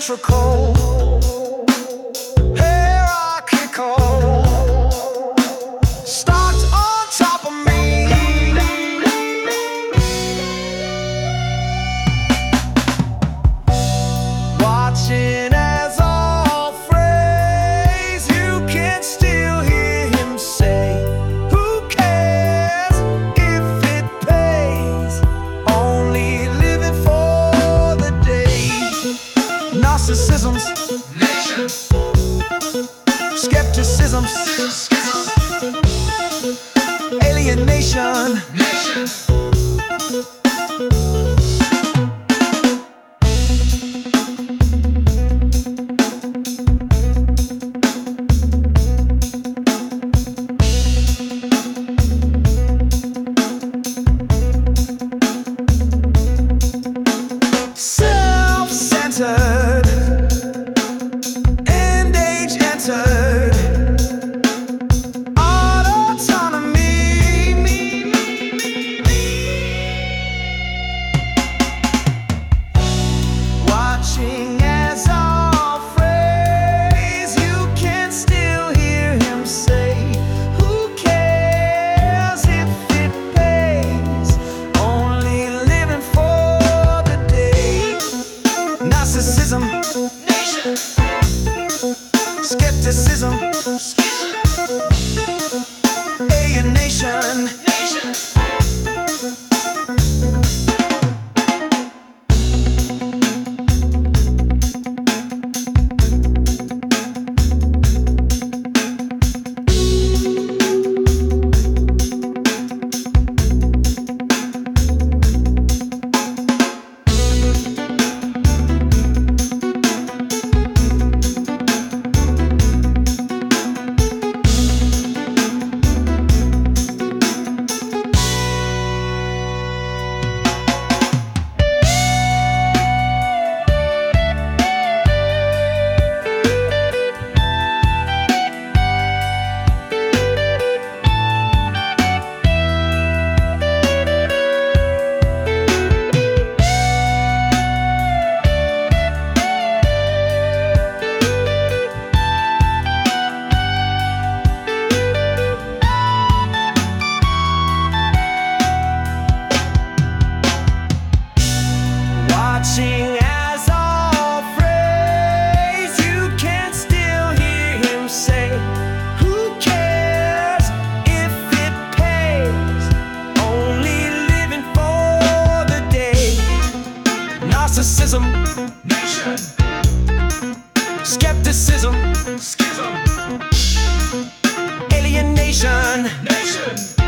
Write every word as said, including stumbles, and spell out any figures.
ventricle, hierarchical, stacked on top of me. Watching as all phrase, you can still hear him say, who cares if it pays? Only living for the day. Narcissism's nation, skepticism's schism, alienation nation. Self-centered, end age entered, autonomy. Watching as all phrase, you can still hear him say, who cares if it pays? Only living for the day. Narcissism nation, skepticism schism, alienation nation. Watching as all phrase, you can still hear him say, who cares if it pays? Only living for the day. Narcissism nation, skepticism schism, alienation nation.